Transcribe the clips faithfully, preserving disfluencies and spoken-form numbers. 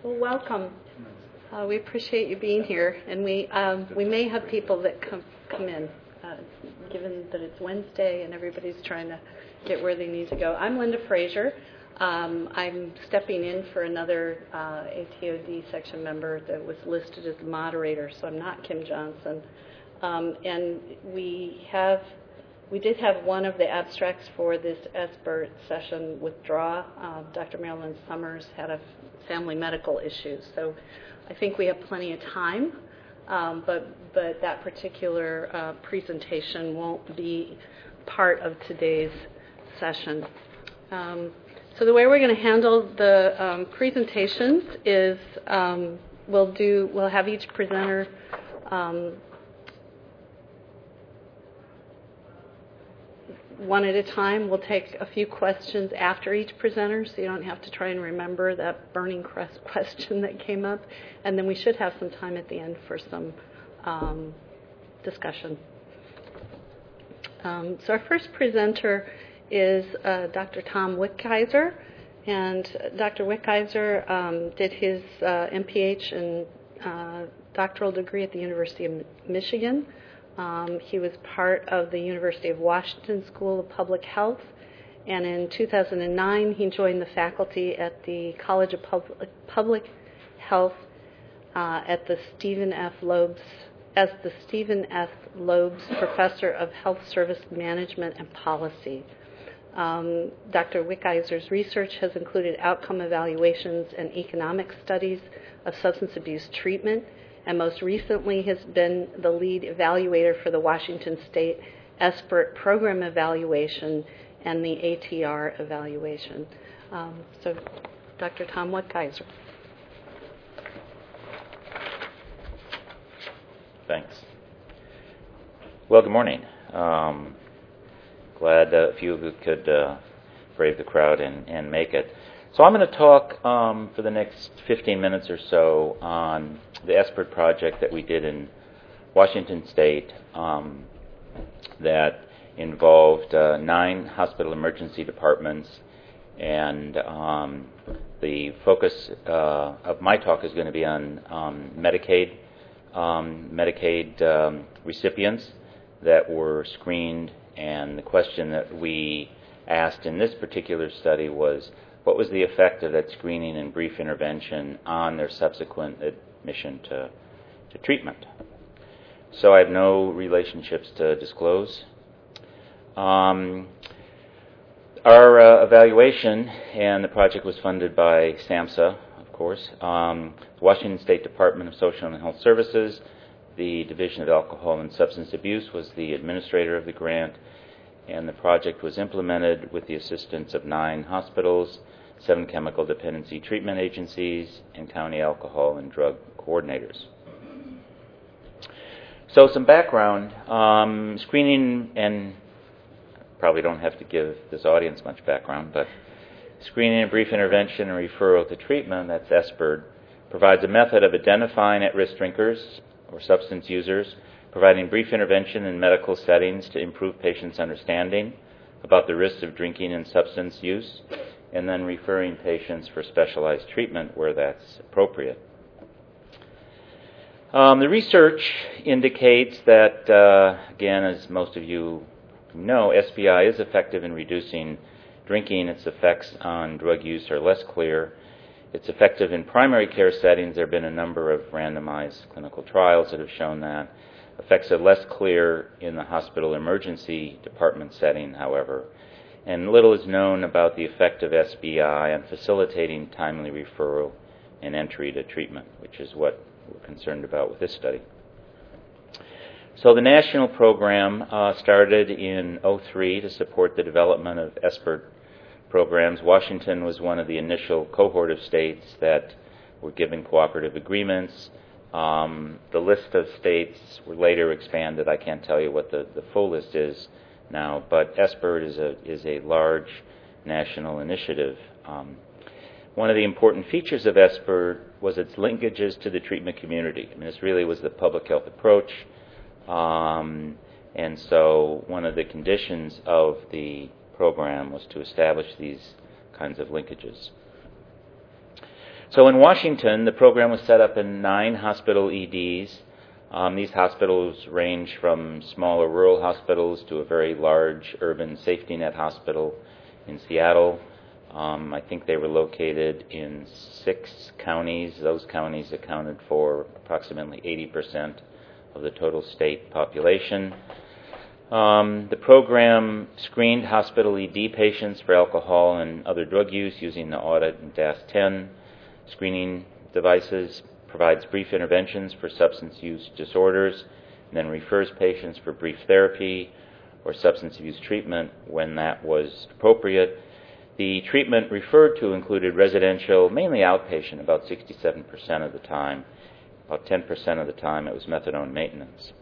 Well, welcome. Uh, we appreciate you being here, and we um, we may have people that come come in, uh, given that it's Wednesday and everybody's trying to get where they need to go. I'm Linda Frazier. Um, I'm stepping in for another uh, A T O D section member that was listed as the moderator, so I'm not Kim Johnson. Um, and we have. We did have one of the abstracts for this SBIRT session withdraw. Uh, Doctor Marilyn Summers had a family medical issue, so I think we have plenty of time, um, but, but that particular uh, presentation won't be part of today's session. Um, so the way we're going to handle the um, presentations is um, we'll do we'll have each presenter um, one at a time. We'll take a few questions after each presenter, so you don't have to try and remember that burning question that came up. And then we should have some time at the end for some um, discussion. Um, so our first presenter is uh, Doctor Tom Wickizer. And Doctor Wickizer um, did his uh, M P H and uh, doctoral degree at the University of Michigan. Um, he was part of the University of Washington School of Public Health, and in two thousand nine he joined the faculty at the College of Public, Public Health uh, at the Stephen F. Loeb's as the Stephen F. Loeb's Professor of Health Service Management and Policy. Um, Doctor Wickizer's research has included outcome evaluations and economic studies of substance abuse treatment, and most recently has been the lead evaluator for the Washington State SBIRT program evaluation and the A T R evaluation. Um, so, Doctor Tom Wickizer. Thanks. Well, good morning. Um, glad uh, a few of you could uh, brave the crowd and, and make it. So I'm going to talk um, for the next fifteen minutes or so on the SBIRT project that we did in Washington State um, that involved uh, nine hospital emergency departments, and um, the focus uh, of my talk is going to be on um, Medicaid, um, Medicaid um, recipients that were screened, and the question that we asked in this particular study was, what was the effect of that screening and brief intervention on their subsequent admission to, to treatment? So I have no relationships to disclose. Um, our uh, evaluation, and the project was funded by SAMHSA, of course, um, the Washington State Department of Social and Health Services, the Division of Alcohol and Substance Abuse was the administrator of the grant, and the project was implemented with the assistance of nine hospitals, seven chemical dependency treatment agencies, and county alcohol and drug coordinators. So some background. Um, screening, and probably don't have to give this audience much background, but screening and brief intervention and referral to treatment, that's SBIRT, provides a method of identifying at-risk drinkers or substance users, providing brief intervention in medical settings to improve patients' understanding about the risks of drinking and substance use, and then referring patients for specialized treatment where that's appropriate. Um, the research indicates that, uh, again, as most of you know, S B I is effective in reducing drinking. Its effects on drug use are less clear. It's effective in primary care settings. There have been a number of randomized clinical trials that have shown that. Effects are less clear in the hospital emergency department setting, however. And little is known about the effect of S B I on facilitating timely referral and entry to treatment, which is what we're concerned about with this study. So the national program uh, started in oh three to support the development of SBIRT programs. Washington was one of the initial cohort of states that were given cooperative agreements. Um, the list of states were later expanded. I can't tell you what the, the full list is now, but SBIRT is a is a large national initiative. Um, one of the important features of SBIRT was its linkages to the treatment community. I mean, this really was the public health approach, um, and so one of the conditions of the program was to establish these kinds of linkages. So in Washington, the program was set up in nine hospital E Ds. Um, these hospitals range from smaller rural hospitals to a very large urban safety net hospital in Seattle. Um, I think they were located in six counties. Those counties accounted for approximately eighty percent of the total state population. Um, the program screened hospital E D patients for alcohol and other drug use using the audit and D A S ten screening devices, provides brief interventions for substance use disorders, and then refers patients for brief therapy or substance abuse treatment when that was appropriate. The treatment referred to included residential, mainly outpatient, about sixty-seven percent of the time. About ten percent of the time it was methadone maintenance.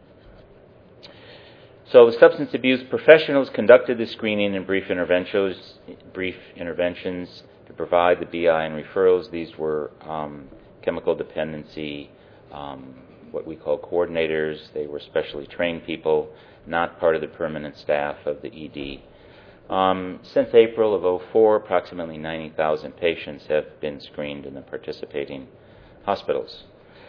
So the substance abuse professionals conducted the screening and brief interventions, brief interventions to provide the B I and referrals. These were um, chemical dependency, um, what we call coordinators. They were specially trained people, not part of the permanent staff of the E D. Um, since April of oh four, approximately ninety thousand patients have been screened in the participating hospitals.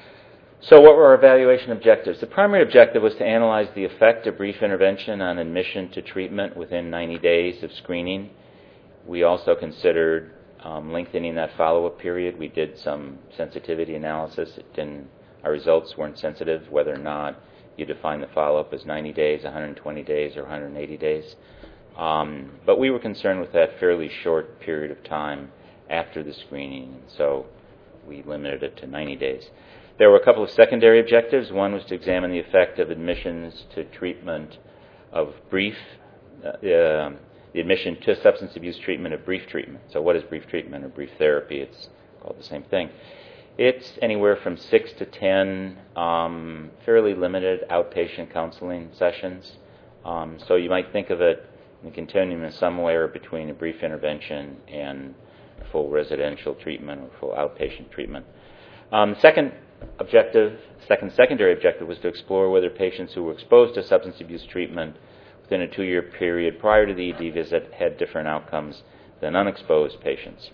So what were our evaluation objectives? The primary objective was to analyze the effect of brief intervention on admission to treatment within ninety days of screening. We also considered um, lengthening that follow-up period. We did some sensitivity analysis, and our results weren't sensitive, whether or not you define the follow-up as ninety days, one hundred twenty days, or one hundred eighty days. Um, but we were concerned with that fairly short period of time after the screening, so we limited it to ninety days. There were a couple of secondary objectives. One was to examine the effect of admissions to treatment of brief, uh, uh, the admission to substance abuse treatment of brief treatment. So what is brief treatment or brief therapy? It's called the same thing. It's anywhere from six to ten um, fairly limited outpatient counseling sessions. Um, so you might think of it in the continuum in somewhere between a brief intervention and full residential treatment or full outpatient treatment. Um, the second objective, second secondary objective was to explore whether patients who were exposed to substance abuse treatment within a two-year period prior to the E D visit had different outcomes than unexposed patients.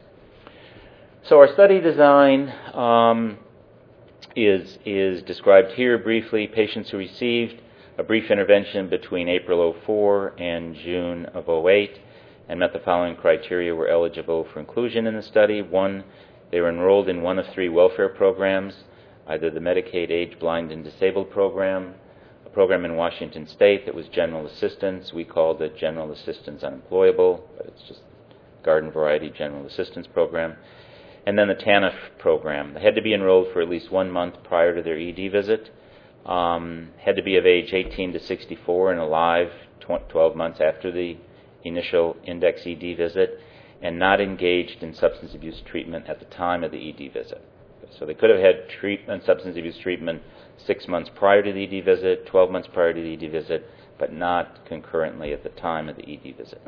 So our study design um, is, is described here briefly. Patients who received a brief intervention between April oh four and June of oh eight and met the following criteria were eligible for inclusion in the study. One, they were enrolled in one of three welfare programs, either the Medicaid Age Blind and Disabled program, a program in Washington State that was general assistance. We called it General Assistance Unemployable, but it's just garden variety general assistance program. And then the TANF program. They had to be enrolled for at least one month prior to their E D visit, um, had to be of age eighteen to sixty-four and alive twelve months after the initial index E D visit, and not engaged in substance abuse treatment at the time of the E D visit. So they could have had treatment, substance abuse treatment six months prior to the E D visit, twelve months prior to the E D visit, but not concurrently at the time of the E D visit.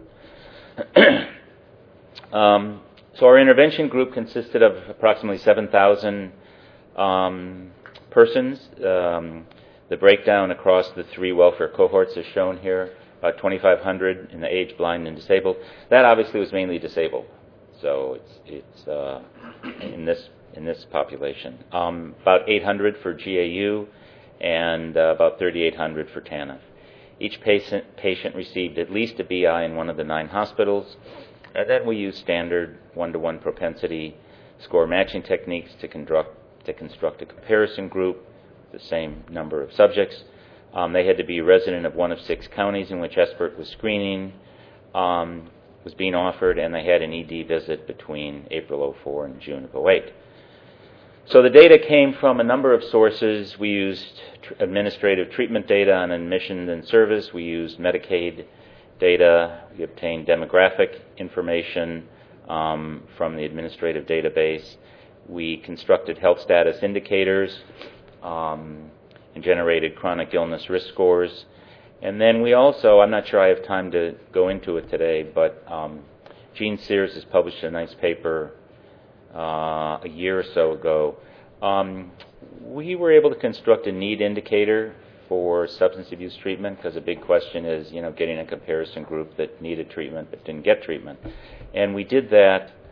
um, so our intervention group consisted of approximately seven thousand um, persons. Um, the breakdown across the three welfare cohorts is shown here, about twenty-five hundred in the age blind and disabled. That obviously was mainly disabled, so it's, it's uh, in this in this population. Um, about eight hundred for G A U and uh, about thirty-eight hundred for TANF. Each patient, patient received at least a B I in one of the nine hospitals. And then we used standard one-to-one propensity score matching techniques to construct, to construct a comparison group, the same number of subjects. Um, they had to be a resident of one of six counties in which SBIRT was screening, um, was being offered, and they had an E D visit between April oh four and June of oh eight. So the data came from a number of sources. We used tr- administrative treatment data on admission and service. We used Medicaid data. We obtained demographic information um, from the administrative database. We constructed health status indicators um, and generated chronic illness risk scores. And then we also, I'm not sure I have time to go into it today, but um, Gene Sears has published a nice paper uh, a year or so ago. Um, we were able to construct a need indicator for substance abuse treatment, because a big question is, you know, getting a comparison group that needed treatment but didn't get treatment. And we did that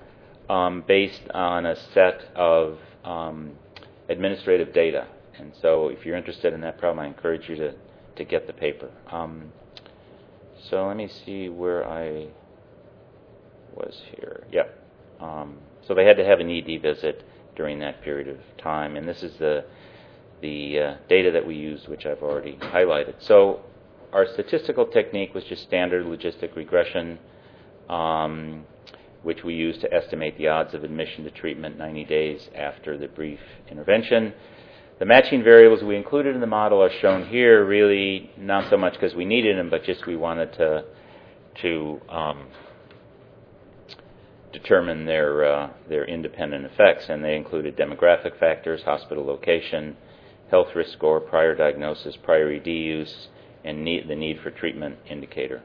um, based on a set of um, administrative data. And so if you're interested in that problem, I encourage you to, to get the paper. Um, so let me see where I was here. Yep. Um, so they had to have an E D visit during that period of time. And this is the, the uh, data that we used, which I've already highlighted. So our statistical technique was just standard logistic regression, um, which we used to estimate the odds of admission to treatment ninety days after the brief intervention. The matching variables we included in the model are shown here, really not so much because we needed them, but just we wanted to, to um, determine their, uh, their independent effects. And they included demographic factors, hospital location, health risk score, prior diagnosis, prior E D use, and need, the need for treatment indicator.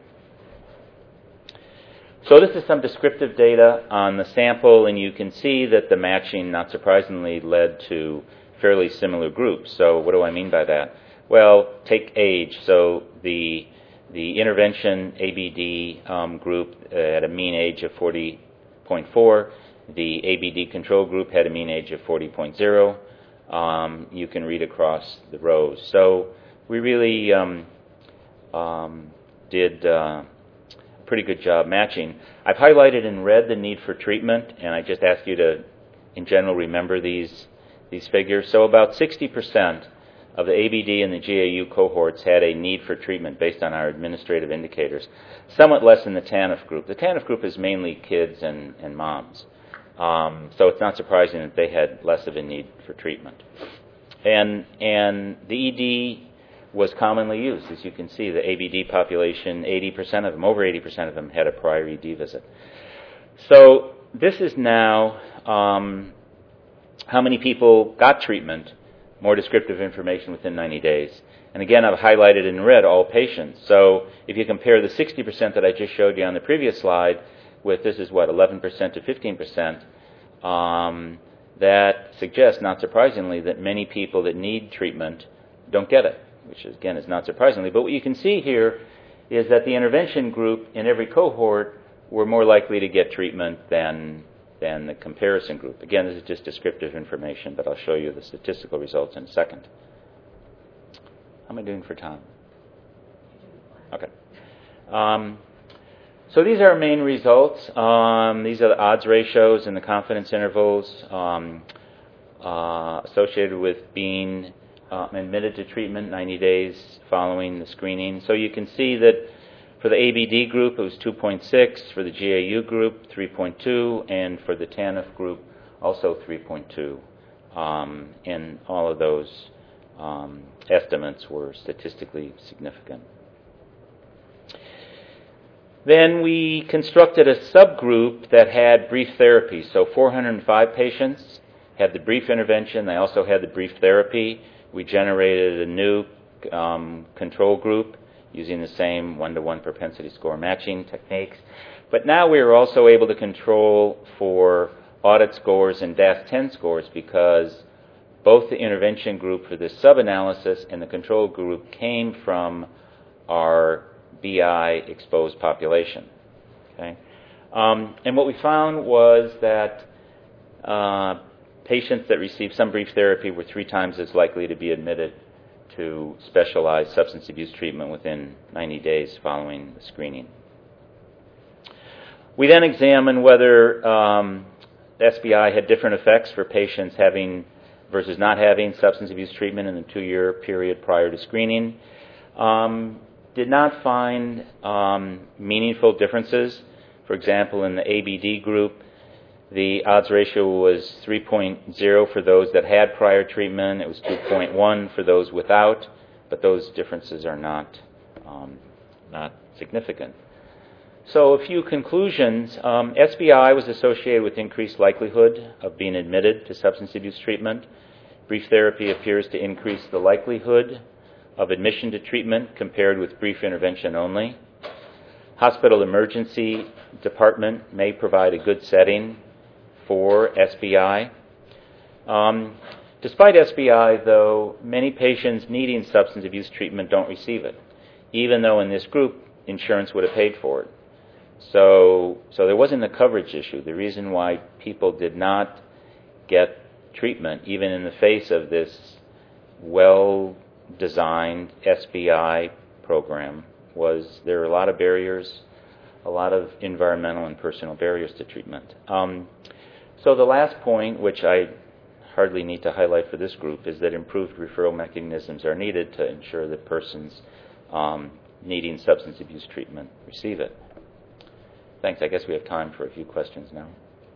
So this is some descriptive data on the sample, and you can see that the matching, not surprisingly, led to fairly similar groups. So what do I mean by that? Well, take age. So the the intervention A B D um, group uh, had a mean age of forty point four. The A B D control group had a mean age of forty point zero. Um, you can read across the rows. So we really um, um, did uh, a pretty good job matching. I've highlighted in red the need for treatment, and I just ask you to, in general, remember these these figures. So about sixty percent of the A B D and the G A U cohorts had a need for treatment based on our administrative indicators, somewhat less in the TANF group. The TANF group is mainly kids and, and moms. Um, so it's not surprising that they had less of a need for treatment. And, and the E D was commonly used. As you can see, the A B D population, eighty percent of them, over eighty percent of them had a prior E D visit. So this is now um, how many people got treatment, more descriptive information within ninety days. And again, I've highlighted in red all patients. So if you compare the sixty percent that I just showed you on the previous slide with, this is what, eleven percent to fifteen percent, um, that suggests, not surprisingly, that many people that need treatment don't get it, which again is not surprisingly. But what you can see here is that the intervention group in every cohort were more likely to get treatment than than the comparison group. Again, this is just descriptive information, but I'll show you the statistical results in a second. How am I doing for time? Okay. Um, so these are our main results. Um, these are the odds ratios and the confidence intervals um, uh, associated with being uh, admitted to treatment ninety days following the screening. So you can see that for the A B D group, it was two point six, for the G A U group, three point two, and for the TANF group, also three point two. Um, and all of those um, estimates were statistically significant. Then we constructed a subgroup that had brief therapy. So four hundred five patients had the brief intervention. They also had the brief therapy. We generated a new um, control group using the same one-to-one propensity score matching techniques. But now we are also able to control for audit scores and D A S ten scores, because both the intervention group for this sub-analysis and the control group came from our B I-exposed population. Okay? Um, and what we found was that uh, patients that received some brief therapy were three times as likely to be admitted to specialized substance abuse treatment within ninety days following the screening. We then examined whether um, S B I had different effects for patients having versus not having substance abuse treatment in the two-year period prior to screening. Um, did not find um, meaningful differences. For example, in the A B D group, the odds ratio was three point zero for those that had prior treatment. It was two point one for those without, but those differences are not, um, not significant. So a few conclusions. Um, S B I was associated with increased likelihood of being admitted to substance abuse treatment. Brief therapy appears to increase the likelihood of admission to treatment compared with brief intervention only. Hospital emergency department may provide a good setting for S B I. Um, despite S B I, though, many patients needing substance abuse treatment don't receive it, even though in this group insurance would have paid for it. So, so there wasn't a coverage issue. The reason why people did not get treatment, even in the face of this well-designed S B I program, was there were a lot of barriers, a lot of environmental and personal barriers to treatment. Um, so the last point, which I hardly need to highlight for this group, is that improved referral mechanisms are needed to ensure that persons um, needing substance abuse treatment receive it. Thanks. I guess we have time for a few questions now.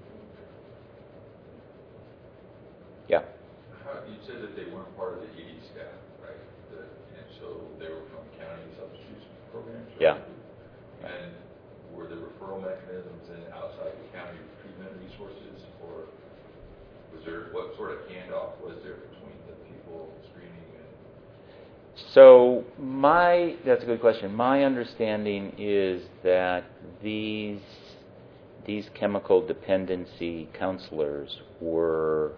Yeah. How, you said that they weren't part of the E D staff, right? The, and so they were from county substitute programs? Right? Yeah. And were the referral mechanisms in outside the county treatment resources, or was there, what sort of handoff was there between the people screening and? So my, that's a good question. My understanding is that these, these chemical dependency counselors were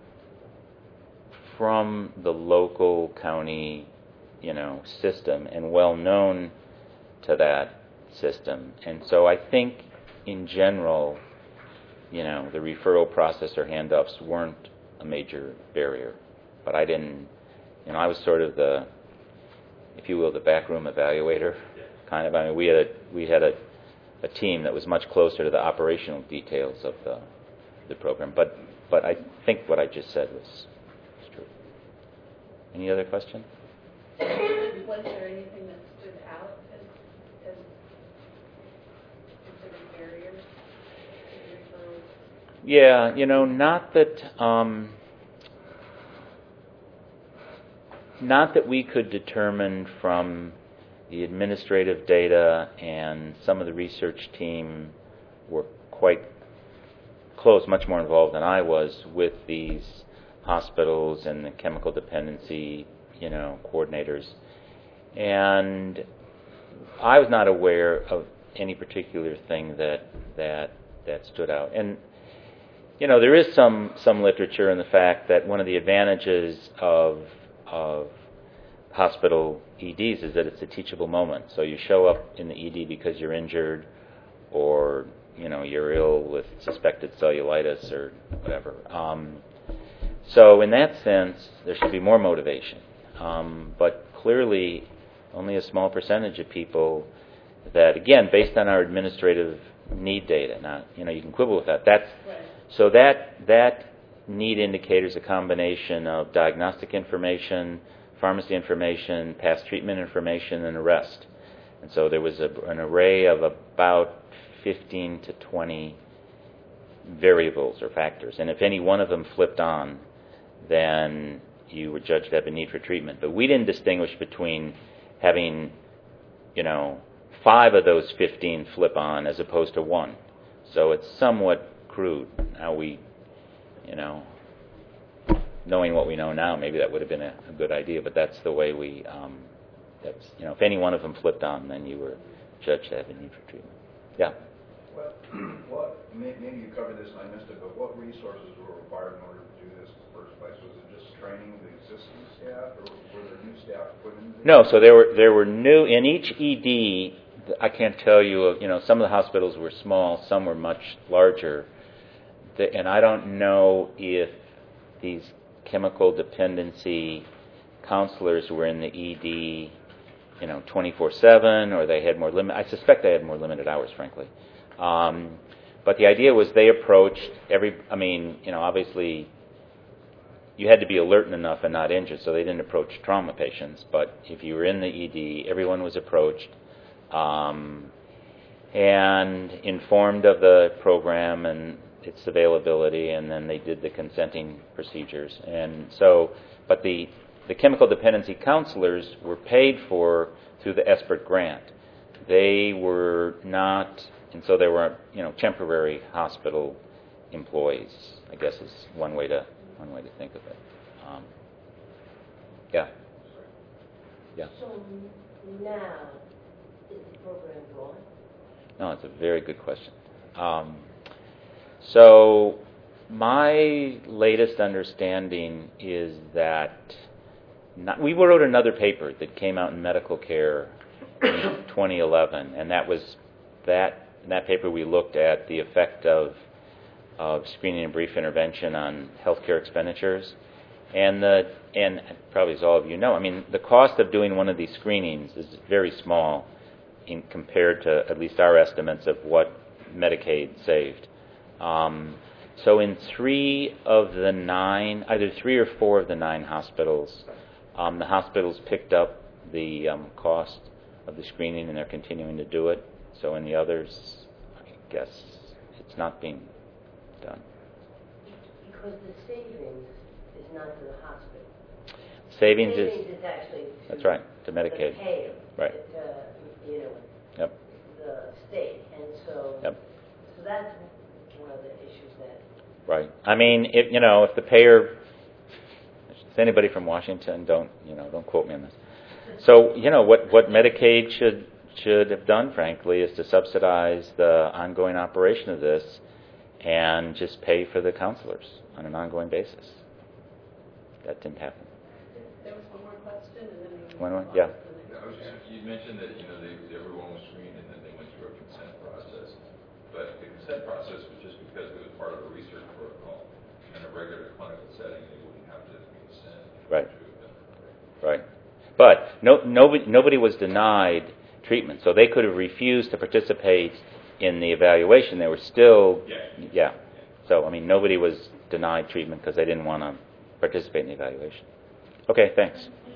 from the local county, you know, system and well known to that system. And so I think in general, you know, the referral process or handoffs weren't a major barrier. But I didn't, you know, I was sort of the, if you will, the backroom evaluator, kind of. I mean, we had a, we had a, a team that was much closer to the operational details of the, the program. But, but I think what I just said was, was true. Any other question? Was there anything that stood out as, as considered barriers to referrals? Yeah, you know, not that um, not that we could determine from the administrative data, and some of the research team were quite close, much more involved than I was with these hospitals and the chemical dependency, you know, coordinators. And I was not aware of any particular thing that that that stood out. And you know, there is some some literature in the fact that one of the advantages of of hospital E Ds is that it's a teachable moment. So you show up in the E D because you're injured, or you know you're ill with suspected cellulitis or whatever. Um, so in that sense, there should be more motivation. Um, but clearly, only a small percentage of people that, again, based on our administrative need data. Now, you know, you can quibble with that. That's Right. so that that need indicator is a combination of diagnostic information, pharmacy information, past treatment information, and arrest. And so there was a, an array of about fifteen to twenty variables or factors. And if any one of them flipped on, then you were judged to have a need for treatment. But we didn't distinguish between having, you know, five of those fifteen flip on as opposed to one. So it's somewhat crude. Now we, you know, knowing what we know now, maybe that would have been a, a good idea, but that's the way we, um, that's, you know, if any one of them flipped on, then you were judged to have a need for treatment. Yeah? What, what, maybe you covered this and I missed it, but what resources were required in order to do this in the first place? Was it just training the existing staff, or were there new staff put in? No, so there were there were new, in each E D, I can't tell you, you know, some of the hospitals were small, some were much larger, the, and I don't know if these chemical dependency counselors were in the E D, you know, twenty-four seven, or they had more limit. I suspect they had more limited hours, frankly. Um, but the idea was they approached every, I mean, you know, obviously you had to be alert enough and not injured, so they didn't approach trauma patients. But if you were in the E D, everyone was approached um, and informed of the program and its availability, and then they did the consenting procedures. And so, but the the chemical dependency counselors were paid for through the ESPERT grant. They were not, and so they were, you know, temporary hospital employees, I guess is one way to one way to think of it. Um, yeah. Yeah. So now, is the program going? No, it's a very good question. Um, so my latest understanding is that not, we wrote another paper that came out in Medical Care in twenty eleven, and that was that in that paper we looked at the effect of of screening and brief intervention on healthcare expenditures. And the and probably as all of you know, I mean, the cost of doing one of these screenings is very small in compared to at least our estimates of what Medicaid saved. Um, so in three of the nine, either three or four of the nine hospitals, um, the hospitals picked up the um, cost of the screening, and they're continuing to do it. So in the others, I guess it's not being done. Because the savings is not to the hospital. Savings, savings is, is actually to that's right, to Medicaid. the payer, Right. to, you know, Yep. the state, and so Yep. so that's one of the issues that. Right. I mean, if you know, if the payer, if anybody from Washington, don't you know, don't quote me on this. So you know what what Medicaid should should have done, frankly, is to subsidize the ongoing operation of this, and just pay for the counselors on an ongoing basis. That didn't happen. There was one more question, and then we. One more? move on Yeah. to the next I was just, you mentioned that, you know, they, everyone was screened and then they went through a consent process. But the consent process was just because it was part of a research protocol. In a regular clinical setting, they wouldn't have to consent. Right. to them. Right. But no, nobody, nobody was denied treatment, so they could have refused to participate in the evaluation. They were still, Yeah. yeah. So, I mean, nobody was denied treatment because they didn't want to participate in the evaluation. Okay, thanks.